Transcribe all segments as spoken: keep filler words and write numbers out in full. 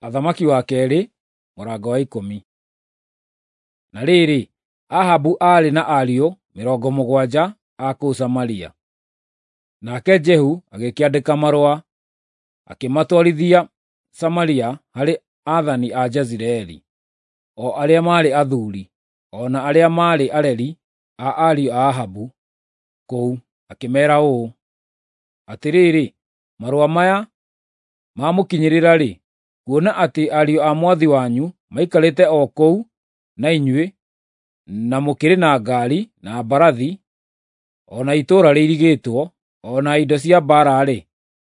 Athamaki wa kerĩ, mũrango wa ikũmi. Na rĩrĩ, Ahabu aarĩ na ariũ mĩrongo mũgwanja a kũu Samaria. Nake Jehu agĩkĩandĩka marũa, akĩmatwarithia Samaria harĩ aathani a Jezireeli, o arĩa maarĩ athuuri, o na arĩa maarĩ areri a ariũ a Ahabu kũu, akĩmeera ũũ: “Atĩrĩrĩ, marũa maya mamũkinyĩrĩra-rĩ, kuona atĩ ariũ a mwathi wanyu maikarĩte o kũu na inyuĩ, na mũkĩrĩ na ngaari na mbarathi, o na itũũra rĩirigĩtwo, o na indo cia mbaara-rĩ,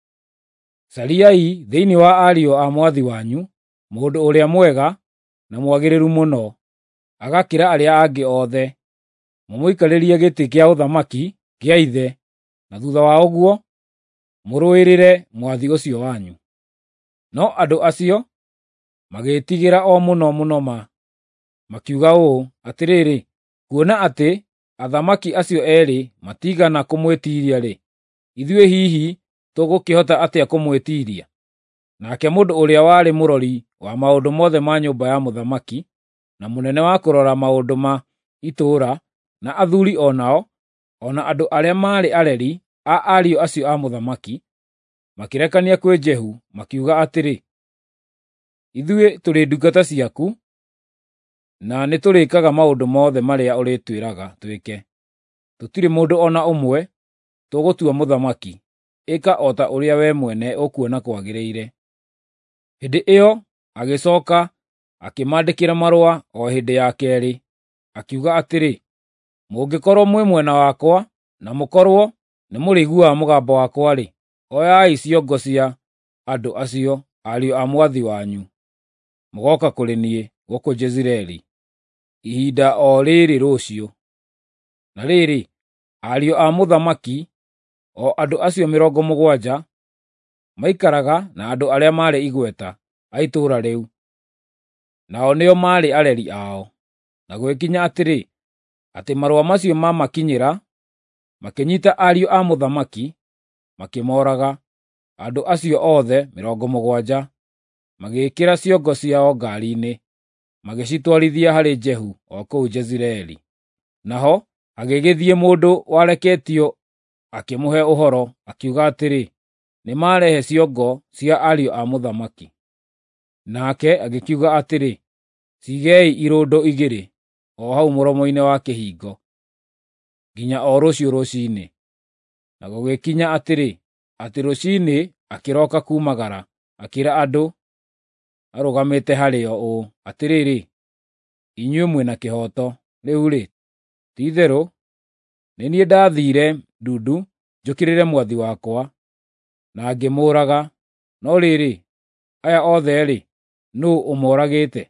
cariai thĩinĩ wa ariũ a mwathi wanyu mũndũ ũrĩa mwega na mwagĩrĩru mũno, agakĩra arĩa angĩ othe, mũmũikarĩrie gĩtĩ kĩa ũthamaki gĩa ithe, na thuutha wa ũguo mũrũĩrĩre mwathi ũcio wanyu.” No andũ acio magĩĩtigĩra o mũno mũno ma, makiuga ũũ, “Atĩrĩrĩ, kuona atĩ athamaki acio eerĩ matiigana kũmwĩtiiria-rĩ, ithuĩ hihi tũgũkĩhota atĩa kũmwĩtiiria?” Nake mũndũ ũrĩa warĩ mũrori wa maũndũ mothe ma nyũmba ya mũthamaki, na mũnene wa kũrora maũndũ ma itũũra, na athuuri o nao, o na andũ arĩa maarĩ areri a ariũ acio a mũthamaki, makĩrekania kwĩ Jehu, makiuga atĩrĩ, “Ithuĩ tũrĩ ndungata ciaku, na nĩtũrĩĩkaga maũndũ mothe marĩa ũrĩtwĩraga twĩke. Tũtirĩ mũndũ o na ũmwe tũgũtua mũthamaki. Ĩka o ta ũrĩa we mwene ũkuona kwagĩrĩire.” Hĩndĩ ĩyo agĩcooka akĩmaandĩkĩra marũa o hĩndĩ ya keerĩ, akiuga atĩrĩ, “Mũngĩkorwo mwĩ mwena wakwa, na mũkorwo nĩ mũrĩiguaga mũgambo wakwa-rĩ, oyai ciongo cia andũ acio, ariũ a mwathi wanyu, mũgooka kũrĩ niĩ gũkũ Jezireeli ihinda o rĩrĩ rũciũ.” Na rĩrĩ, ariũ a mũthamaki, o andũ acio mĩrongo mũgwanja, maikaraga na andũ arĩa maarĩ igweta a itũũra rĩu, nao nĩo maarĩ areri ao. Na gwĩkinya atĩrĩ, atĩ marũa macio mamakinyĩra, makĩnyiita ariũ a mũthamaki, makĩmooraga, andũ acio othe mĩrongo mũgwanja, magĩĩkĩra ciongo ciao ngaari-inĩ, magĩcitwarithia harĩ Jehu o kũu Jezireeli. Naho hagĩgĩthiĩ mũndũ wareketio akĩmũhe ũhoro, akiuga atĩrĩ, “Nĩmarehe ciongo cia ariũ a mũthamaki.” Nake agĩkiuga atĩrĩ, “Ciigei irũndo igĩrĩ o hau mũromo-inĩ wa kĩhingo, nginya o rũciũ rũciinĩ.” Na gũgĩkinya atĩrĩ, atĩ rũciinĩ akĩroka kuumagara, akĩĩra andũ arũgamĩte harĩo ũũ, “Atĩrĩrĩ, inyuĩ mwĩna kĩhooto. Rĩu-rĩ, ti-itherũ nĩ niĩ ndathiire ndundu njũkĩrĩre mwathi wakwa, na ngĩmũũraga, no rĩrĩ, aya othe-rĩ, nũũ ũmooragĩte?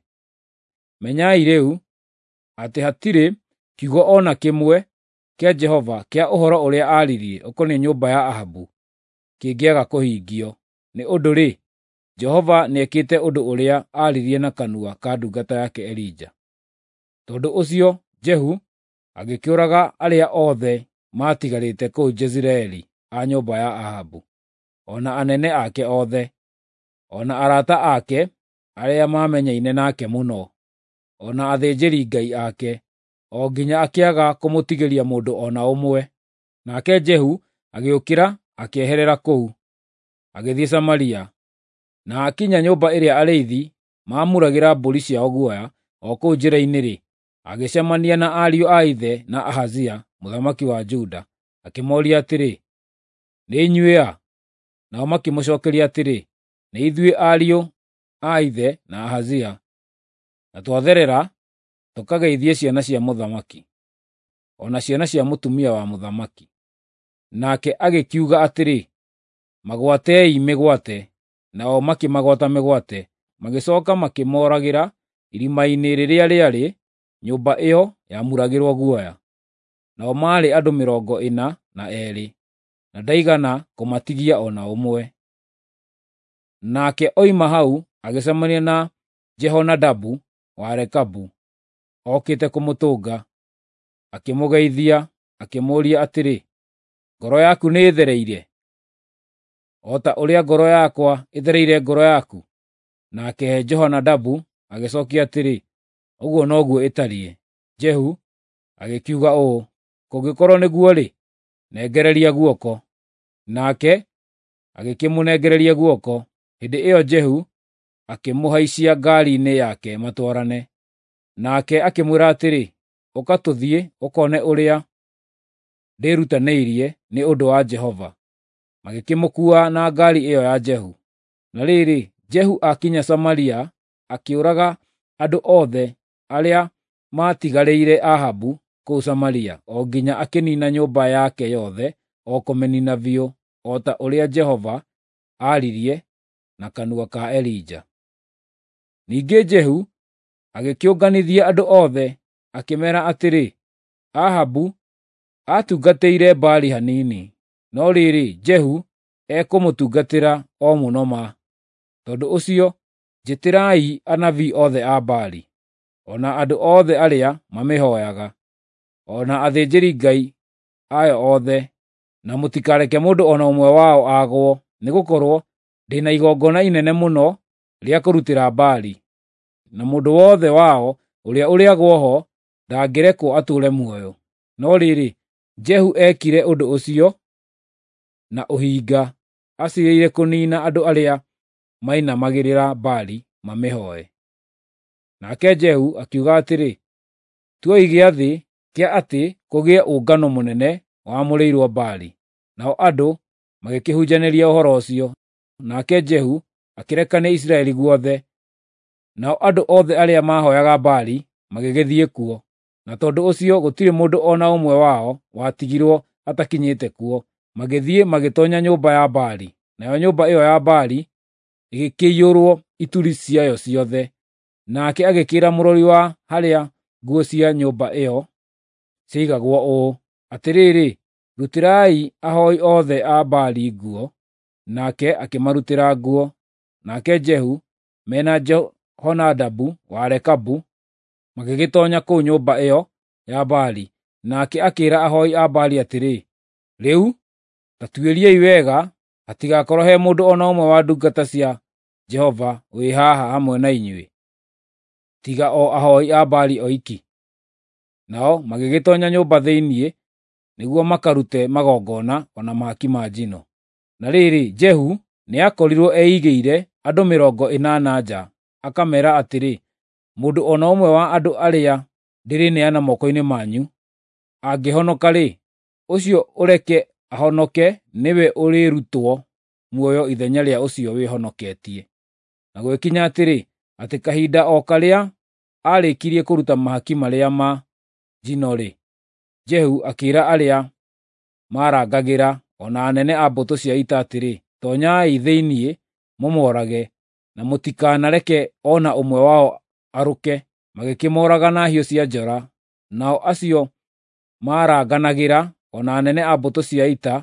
Menyai rĩu atĩ hatirĩ kiugo o na kĩmwe kĩa Jehova kĩa ũhoro ũrĩa aaririe ũkoniĩ nyũmba ya Ahabu kĩngĩaga kũhingio, nĩ ũndũ-rĩ, Jehova nĩekĩte ũndũ ũrĩa aaririe na kanua ka ndungata yake Elija.” Tondũ ũcio Jehu agĩkĩũraga arĩa othe maatigarĩte kũu Jezireeli a nyũmba ya Ahabu, o na anene ake othe, o na arata ake arĩa maamenyaine nake mũno, o na athĩnjĩri-ngai ake, o nginya akĩaga kũmũtigĩria mũndũ o na ũmwe. Nake Jehu agĩũkĩra akĩeherera kũu, agĩthiĩ Samaria, na akinya nyũmba ĩrĩa arĩithi maamuragĩra mbũri ciao guoya, o kũu njĩra-inĩ-rĩ, agĩcemania na ariũ a ithe na Ahazia mũthamaki wa Juda, akĩmooria atĩrĩ, “Nĩ inyuĩ a?” Nao makĩmũcookeria atĩrĩ, “Nĩ ithuĩ ariũ a ithe na Ahazia, na twatherera tũkageithie ciana cia mũthamaki, o na ciana cia mũtumia wa mũthamaki.” Nake agĩkiuga atĩrĩ, “Magwatei mĩgwate.” Nao makĩmagwata mĩgwate, magĩcooka makĩmooragĩra irima-inĩ rĩrĩa rĩarĩ nyũmba ĩyo yamuragĩrwo guoya. Nao maarĩ andũ mĩrongo ĩna na eerĩ, na ndaigana kũmatigia o na ũmwe. Nake oima hau agĩcemania na Jehonadabu wa Rekabu, okĩte kũmũtũnga, akĩmũgeithia, akĩmũũria atĩrĩ, “Ngoro yaku nĩ ĩthereire, o ta ũrĩa ngoro yakwa ĩthereire ngoro yaku?” Nake Jehonadabu agĩcookia atĩrĩ, ũguo noguo ĩtariĩ. Jehu agĩkiuga ũũ, kũngĩkorwo nĩguo-rĩ, nengereria guoko. Nake agĩkĩmũnengereria guoko. Hĩndĩ ĩyo Jehu akĩmũhaicia ngaari-inĩ yake matwarane. Nake akĩmwĩra atĩrĩ, ũka tũthiĩ ũkone ũrĩa ndĩrutanĩirie nĩ ũndũ wa Jehova. Magĩkĩmũkuua na ngaari ĩyo ya Jehu. Na rĩrĩ, Jehu akinya Samaria, akĩũraga andũ othe arĩa maatigarĩire Ahabu kũu Samaria, o nginya akĩniina nyũmba yake yothe, o kũmĩniina biũ, o ta ũrĩa Jehova aaririe na kanua ka Elija. Ningĩ Jehu agĩkĩũnganithia andũ othe, akĩmeera atĩrĩ, Ahabu aatungatĩire Baali hanini, no rĩrĩ, Jehu ekũmũtungatĩra o mũno ma. Tondũ ũcio, njĩtĩrai anabii othe a Baali, o na andũ othe arĩa mamĩhooyaga, o na athĩnjĩri-ngai ayo othe, na mũtikareke mũndũ o na ũmwe wao aagwo, nĩgũkorwo ndĩ na igongona inene mũno rĩa kũrutĩra Baali, na mũndũ wothe wao ũrĩa ũrĩagwo ho ndangĩrekwo atũũre muoyo. No rĩrĩ, Jehu ekire ũndũ ũcio na ũhinga, aciirĩire kũniina andũ arĩa mainamagĩrĩra Baali mamĩhooe. Nake Jehu akiuga atĩrĩ, tuoi gĩathĩ kĩa atĩ kũgĩe ũngano mũnene wamũrĩirwo Baali. Nao andũ magĩkĩhunjanĩria ũhoro ũcio. Nake Jehu akĩrekania Isiraeli guothe. Nao andũ othe arĩa mahooyaga Baali magĩgĩthiĩ kuo. Na tondũ ũcio gũtirĩ mũndũ o na ũmwe wao watigirwo atakinyĩte kuo. Magĩthiĩ magĩtoonya nyũmba ya Baali. Nayo nyũmba ĩyo ya Baali ĩgĩkĩiyũrwo ituri ciayo ciothe. Nake agĩkĩĩra mũrori wa harĩa nguo cia nyũmba ĩyo ciaigagwo ũũ, atĩrĩrĩ, rutĩrai ahooi othe a Baali nguo. Nake akĩmarutĩra nguo. Nake Jehu mena Jehonadabu wa Rekabu magĩgĩtoonya kũu nyũmba ĩyo ya Baali. Nake akĩĩra ahooi a Baali atĩrĩ, rĩu ta tuĩriei wega hatigakorwo he mũndũ o na ũmwe wa ndungata cia Jehova wĩ haha hamwe na inyuĩ, tiga o ahooi a Baali oiki. Nao magĩgĩtoonya nyũmba thĩinĩ nĩguo makarute magongona o na mahaki ma njino. Na rĩrĩ, Jehu nĩakorirwo eigĩire andũ mĩrongo ĩnana nja, akameera atĩrĩ, mũndũ o na ũmwe wa andũ arĩa ndĩrĩneana moko-inĩ manyu angĩhonoka-rĩ, ũcio ũreke ahonoke nĩwe ũrĩrutwo muoyo ithenya rĩa ũcio wĩhonoketie. Na gwĩkinya atĩrĩ, atĩ kahinda o karĩa aarĩkirie kũruta mahaki marĩa ma njino-rĩ, Jehu akĩĩra arĩa maarangagĩra o na anene a mbũtũ cia ita atĩrĩ, toonyai thĩinĩ mũmoorage, na mũtikanareke o na ũmwe wao arũke. Magĩkĩmooraga na hiũ cia njora. Nao acio maaranganagĩra o na anene a mbũtũ cia ita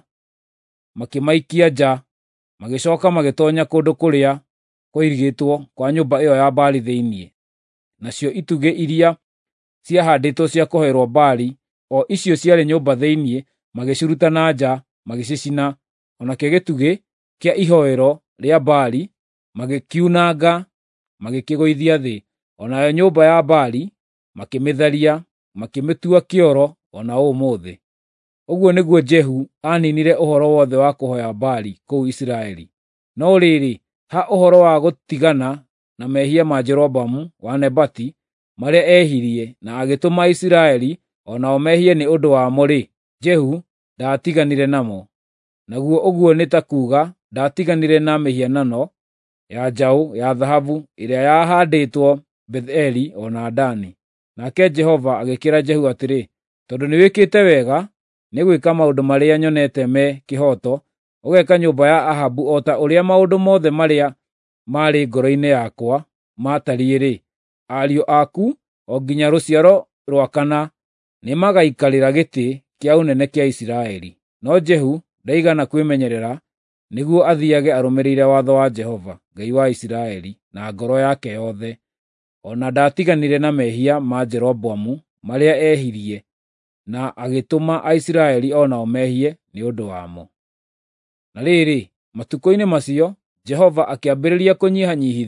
makĩmaikia nja, magĩcooka magĩtoonya kũndũ kũrĩa kũirigĩtwo kwa nyũmba ĩyo ya Baali thĩinĩ. Nacio itugĩ iria ciahaandĩtwo cia kũhoerwo Baali, o icio ciarĩ nyũmba thĩinĩ, magĩciruta na nja, magĩcicina. O nakĩo gĩtugĩ kĩa ihoero rĩa Baali magĩkiunanga, magĩkĩgũithia thĩ. O nayo nyũmba ya Baali makĩmĩtharia, makĩmĩtua kĩoro o na ũmũthĩ. Ũguo nĩguo Jehu aaniinire ũhoro wothe wa kũhooya Baali kũu Isiraeli. No rĩrĩ, ha ũhoro wa gũtigana na mehia ma Jeroboamu wa Nebati marĩa ehirie na agĩtũma Isiraeli o nao mehie nĩ ũndũ wamo-rĩ, Jehu ndaatiganire namo. Naguo ũguo nĩ ta kuuga ndaatiganire na mĩhianano ya njaũ ya thahabu ĩrĩa yahaandĩtwo Betheli o na Dani. Nake Jehova agĩkĩra Jehu atĩrĩ, tondũ nĩwĩkĩte wega nĩ gwĩka maũndũ marĩa nyonete me kĩhooto, ũgeeka nyũmba ya Ahabu o ta ũrĩa maũndũ mothe marĩa maarĩ ngoro-inĩ yakwa maatariĩ-rĩ, ariũ aku o nginya rũciaro rwa kana nĩmagaikarĩra gĩtĩ kĩa ũnene kĩa Isiraeli. No Jehu ndaigana kwĩmenyerera nĩguo athiage arũmĩrĩire watho wa Jehova, Ngai wa Isiraeli, na ngoro yake yothe, o na ndaatiganire na mehia ma Jeroboamu marĩa ehirie, na agĩtũma Aisiraeli o nao mehie nĩ ũndũ wamo. Na rĩrĩ, matukũ-inĩ macio Jehova akĩambĩrĩria kũnyihanyiihithia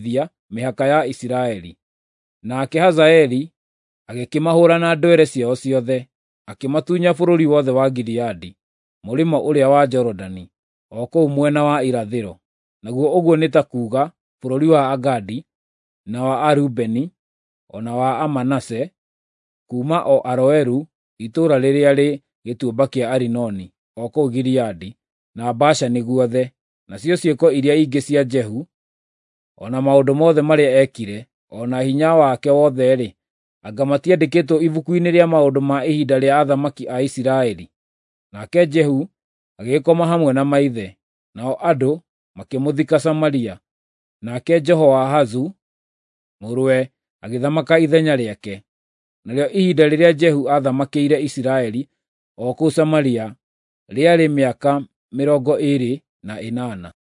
mĩhaka ya Isiraeli. Nake Hazaeli agĩkĩmahũũra na ndwere ciao ciothe, akĩmatunya bũrũri wothe wa Gileadi, mũrĩmo ũrĩa wa Jorodani, o kũu mwena wa irathĩro, naguo ũguo nĩ ta kuuga bũrũri wa Agadi, na wa Arubeni, o na wa Amanase, kuuma o Aroeru, itũũra rĩrĩa rĩ gĩtuamba kĩa Arinoni, o kũu Gileadi, na Bashani guothe, nacio ciĩko iria ingĩ cia Jehu, o na maũndũ mothe marĩa ekire, o na hinya wake wothe-rĩ, anga matiandĩkĩtwo ibuku-inĩ rĩa maũndũ ma ihinda rĩa athamaki a Isiraeli? Nake Jehu agĩkoma hamwe na maithe, nao andũ makĩmũthika Samaria. Nake Jehoahazu mũrũwe agĩthamaka ithenya rĩake. Narĩo ihinda rĩrĩa Jehu athamakĩire Isiraeli o kũu Samaria rĩarĩ mĩaka mĩrongo ĩĩrĩ na ĩnana.